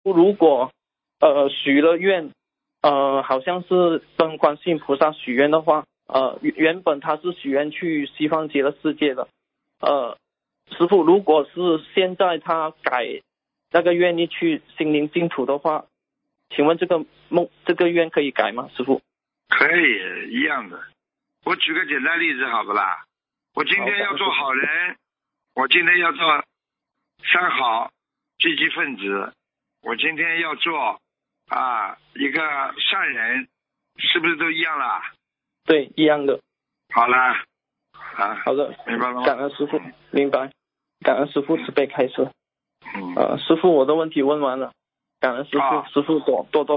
如果许了愿，好像是跟观世音菩萨许愿的话，原本他是许愿去西方极乐世界的，师父，如果是现在他改那个愿意去心灵净土的话，请问这个愿可以改吗，师父？ 可以，一样的。我举个简单例子好不啦？我今天要做好人，我今天要做三好积极分子，我今天要做一个善人，是不是都一样啦？ 对，一样的。 好啦， 好的， 明白了吗？ 感恩师父，明白。感恩师父慈悲开示。 嗯。 师父，我的问题问完了，感恩师父，师父多多